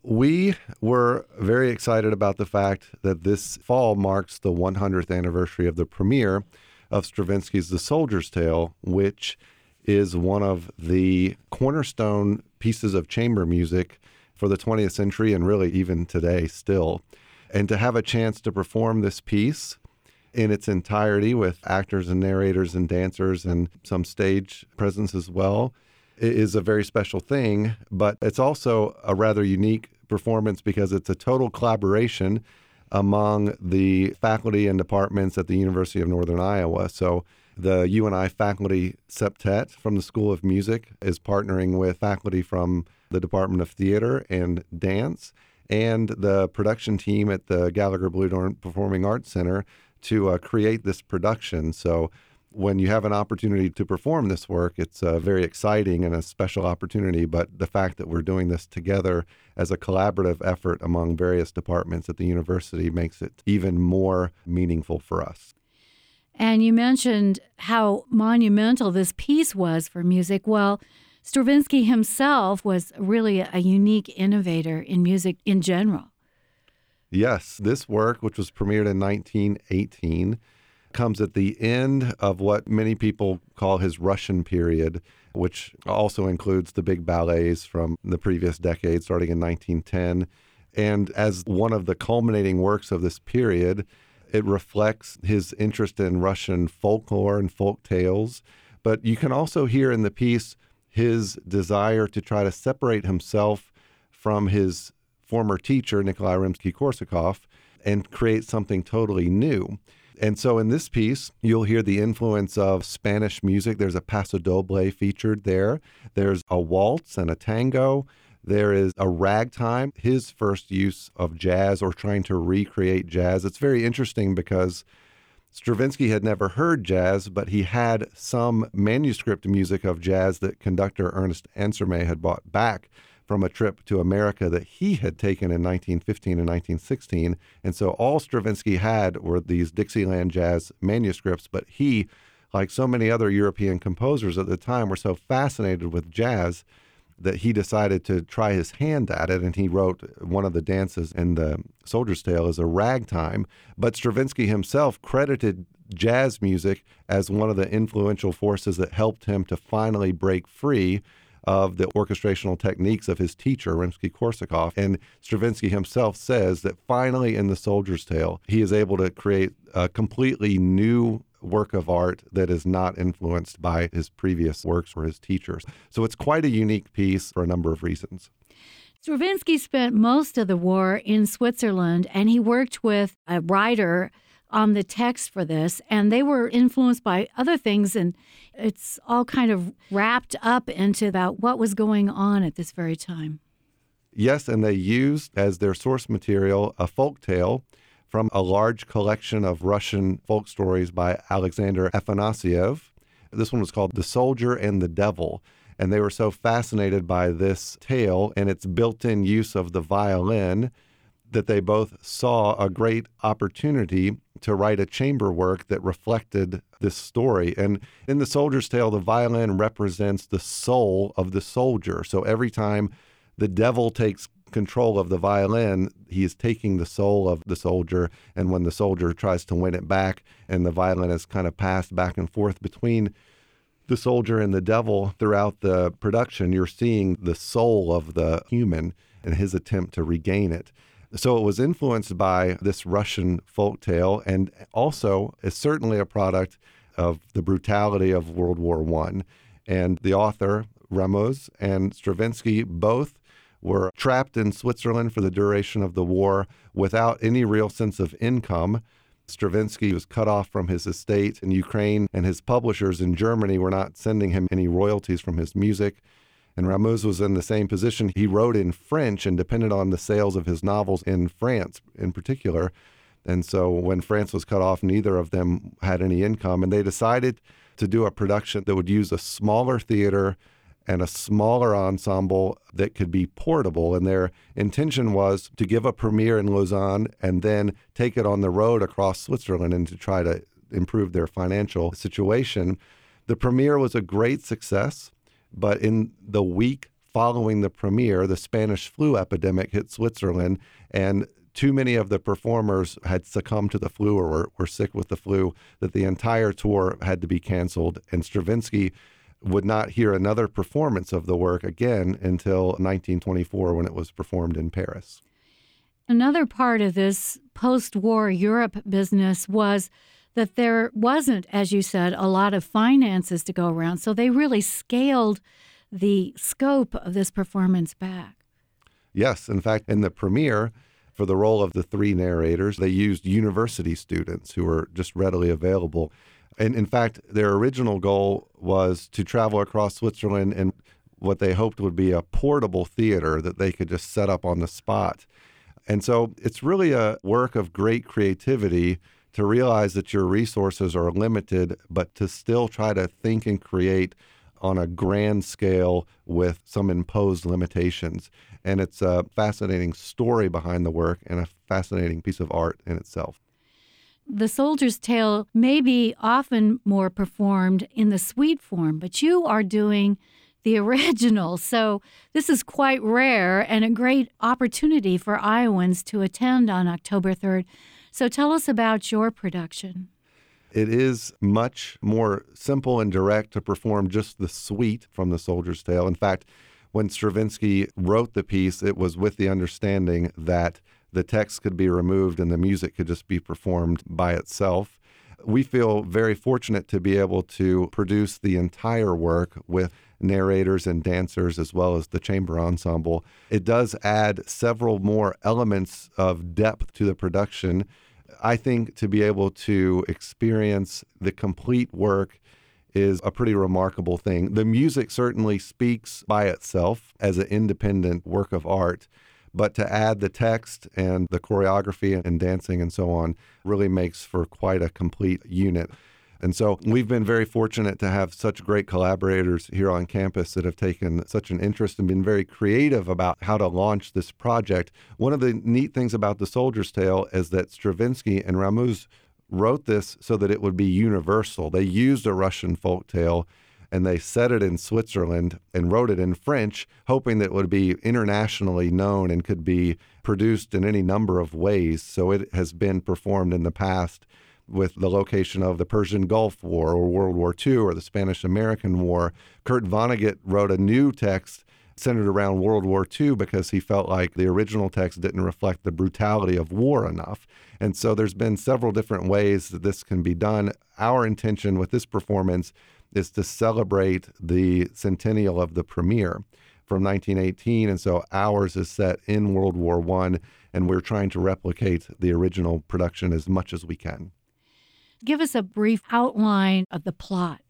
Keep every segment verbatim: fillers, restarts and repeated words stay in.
We were very excited about the fact that this fall marks the one hundredth anniversary of the premiere of Stravinsky's The Soldier's Tale, which is one of the cornerstone pieces of chamber music for the twentieth century and really even today still. And to have a chance to perform this piece in its entirety with actors and narrators and dancers and some stage presence as well is a very special thing. But it's also a rather unique performance because it's a total collaboration among the faculty and departments at the University of Northern Iowa. So the U N I faculty septet from the School of Music is partnering with faculty from the Department of Theater and Dance and the production team at the Gallagher Bluedorn Performing Arts Center to uh, create this production. So when you have an opportunity to perform this work, it's uh, very exciting and a special opportunity. But the fact that we're doing this together as a collaborative effort among various departments at the university makes it even more meaningful for us. And you mentioned how monumental this piece was for music. Well, Stravinsky himself was really a unique innovator in music in general. Yes, this work, which was premiered in nineteen eighteen, comes at the end of what many people call his Russian period, which also includes the big ballets from the previous decade, starting in nineteen ten. And as one of the culminating works of this period, it reflects his interest in Russian folklore and folk tales. But you can also hear in the piece his desire to try to separate himself from his former teacher, Nikolai Rimsky-Korsakov, and create something totally new. And so in this piece, you'll hear the influence of Spanish music. There's a paso doble featured there. There's a waltz and a tango. There is a ragtime, his first use of jazz or trying to recreate jazz. It's very interesting because Stravinsky had never heard jazz, but he had some manuscript music of jazz that conductor Ernest Ansermet had brought back from a trip to America that he had taken in nineteen fifteen and nineteen sixteen. And so all Stravinsky had were these Dixieland jazz manuscripts, but he, like so many other European composers at the time, were so fascinated with jazz that he decided to try his hand at it, and he wrote one of the dances in The Soldier's Tale as a ragtime. But Stravinsky himself credited jazz music as one of the influential forces that helped him to finally break free of the orchestrational techniques of his teacher, Rimsky-Korsakov. And Stravinsky himself says that finally in The Soldier's Tale, he is able to create a completely new work of art that is not influenced by his previous works or his teachers. So it's quite a unique piece for a number of reasons. Stravinsky spent most of the war in Switzerland, and he worked with a writer on the text for this, and they were influenced by other things, and it's all kind of wrapped up into about what was going on at this very time. Yes, and they used as their source material a folk tale from a large collection of Russian folk stories by Alexander Afanasiev. This one was called The Soldier and the Devil. And they were so fascinated by this tale and its built-in use of the violin that they both saw a great opportunity to write a chamber work that reflected this story. And in The Soldier's Tale, the violin represents the soul of the soldier. So every time the devil takes control of the violin, he is taking the soul of the soldier, and when the soldier tries to win it back and the violin is kind of passed back and forth between the soldier and the devil throughout the production, you're seeing the soul of the human and his attempt to regain it. So it was influenced by this Russian folk tale, and also is certainly a product of the brutality of World War One. And the author, Rameau, and Stravinsky both were trapped in Switzerland for the duration of the war without any real sense of income. Stravinsky was cut off from his estate in Ukraine, and his publishers in Germany were not sending him any royalties from his music. And Rameau was in the same position. He wrote in French and depended on the sales of his novels in France in particular. And so when France was cut off, neither of them had any income. And they decided to do a production that would use a smaller theater and a smaller ensemble that could be portable. And their intention was to give a premiere in Lausanne and then take it on the road across Switzerland and to try to improve their financial situation. The premiere was a great success, but in the week following the premiere, the Spanish flu epidemic hit Switzerland, and too many of the performers had succumbed to the flu or were, were sick with the flu, that the entire tour had to be canceled. And Stravinsky would not hear another performance of the work again until nineteen twenty-four, when it was performed in Paris. Another part of this post-war Europe business was that there wasn't, as you said, a lot of finances to go around. So they really scaled the scope of this performance back. Yes. In fact, in the premiere, for the role of the three narrators, they used university students who were just readily available. And in fact, their original goal was to travel across Switzerland in what they hoped would be a portable theater that they could just set up on the spot. And so it's really a work of great creativity to realize that your resources are limited, but to still try to think and create on a grand scale with some imposed limitations. And it's a fascinating story behind the work and a fascinating piece of art in itself. The Soldier's Tale may be often more performed in the suite form, but you are doing the original. So this is quite rare and a great opportunity for Iowans to attend on October third. So tell us about your production. It is much more simple and direct to perform just the suite from The Soldier's Tale. In fact, when Stravinsky wrote the piece, it was with the understanding that the text could be removed and the music could just be performed by itself. We feel very fortunate to be able to produce the entire work with narrators and dancers as well as the chamber ensemble. It does add several more elements of depth to the production. I think to be able to experience the complete work is a pretty remarkable thing. The music certainly speaks by itself as an independent work of art, but to add the text and the choreography and dancing and so on really makes for quite a complete unit. And so we've been very fortunate to have such great collaborators here on campus that have taken such an interest and been very creative about how to launch this project. One of the neat things about The Soldier's Tale is that Stravinsky and Ramuz wrote this so that it would be universal. They used a Russian folk tale and they set it in Switzerland and wrote it in French, hoping that it would be internationally known and could be produced in any number of ways. So it has been performed in the past with the location of the Persian Gulf War or World War Two or the Spanish-American War. Kurt Vonnegut wrote a new text centered around World War Two because he felt like the original text didn't reflect the brutality of war enough. And so there's been several different ways that this can be done. Our intention with this performance is to celebrate the centennial of the premiere from nineteen eighteen. And so ours is set in World War One, and we're trying to replicate the original production as much as we can. Give us a brief outline of the plot.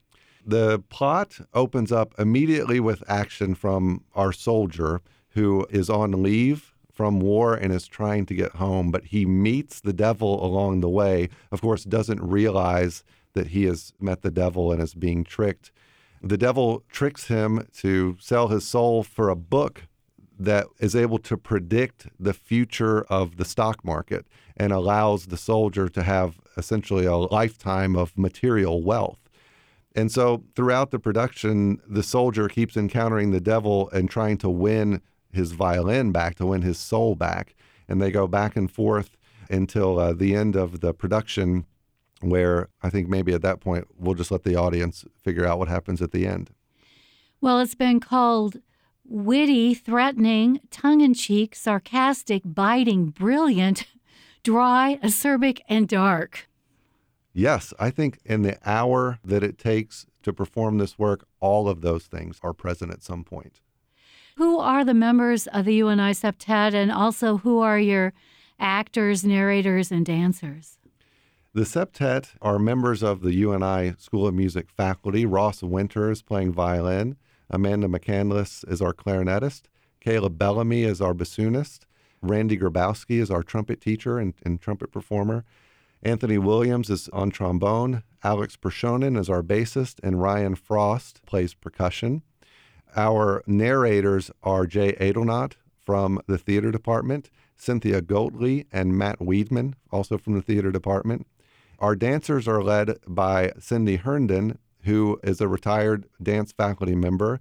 The plot opens up immediately with action from our soldier who is on leave from war and is trying to get home, but he meets the devil along the way. Of course, doesn't realize that he has met the devil and is being tricked. The devil tricks him to sell his soul for a book that is able to predict the future of the stock market and allows the soldier to have essentially a lifetime of material wealth. And so throughout the production, the soldier keeps encountering the devil and trying to win his violin back, to win his soul back. And they go back and forth until uh, the end of the production, where I think maybe at that point we'll just let the audience figure out what happens at the end. Well, it's been called witty, threatening, tongue-in-cheek, sarcastic, biting, brilliant, dry, acerbic, and dark. Yes, I think in the hour that it takes to perform this work, all of those things are present at some point. Who are the members of the U N I Septet, and also who are your actors, narrators, and dancers? The Septet are members of the U N I School of Music faculty. Ross Winter is playing violin. Amanda McCandless is our clarinetist. Caleb Bellamy is our bassoonist. Randy Grabowski is our trumpet teacher and, and trumpet performer. Anthony Williams is on trombone. Alex Pershonen is our bassist. And Ryan Frost plays percussion. Our narrators are Jay Adelnot from the theater department, Cynthia Goatley and Matt Weedman, also from the theater department. Our dancers are led by Cindy Herndon, who is a retired dance faculty member,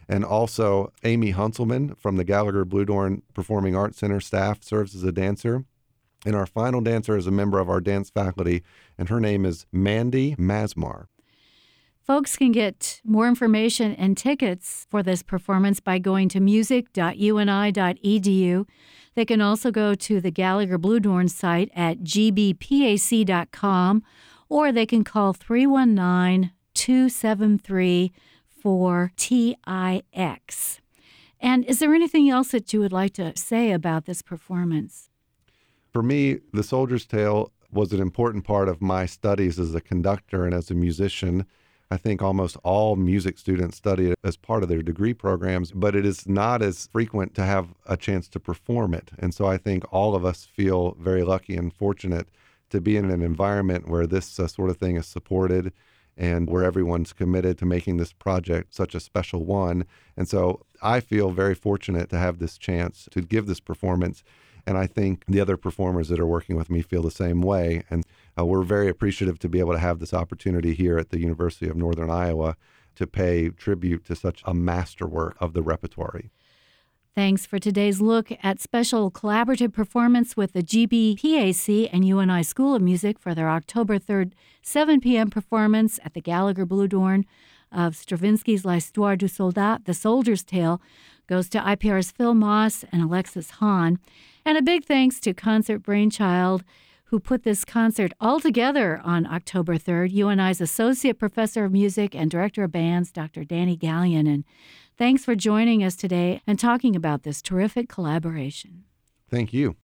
And also, Amy Hunselman from the Gallagher Bluedorn Performing Arts Center staff serves as a dancer. And our final dancer is a member of our dance faculty, and her name is Mandy Masmar. Folks can get more information and tickets for this performance by going to music dot u n i dot e d u. They can also go to the Gallagher Bluedorn site at g b p a c dot com, or they can call three one nine, two seven three, four T I X. And is there anything else that you would like to say about this performance? For me, The Soldier's Tale was an important part of my studies as a conductor and as a musician. I think almost all music students study it as part of their degree programs, but it is not as frequent to have a chance to perform it. And so I think all of us feel very lucky and fortunate to be in an environment where this uh, sort of thing is supported and where everyone's committed to making this project such a special one. And so I feel very fortunate to have this chance to give this performance. And I think the other performers that are working with me feel the same way. And uh, we're very appreciative to be able to have this opportunity here at the University of Northern Iowa to pay tribute to such a masterwork of the repertory. Thanks for today's look at special collaborative performance with the G B P A C and U N I School of Music for their October third, seven p.m. performance at the Gallagher Bluedorn of Stravinsky's L'Histoire du Soldat, The Soldier's Tale, goes to I P R's Phil Moss and Alexis Hahn. And a big thanks to Concert Brainchild, who put this concert all together on October third, U N I's Associate Professor of Music and Director of Bands, Doctor Danny Gallion. And thanks for joining us today and talking about this terrific collaboration. Thank you.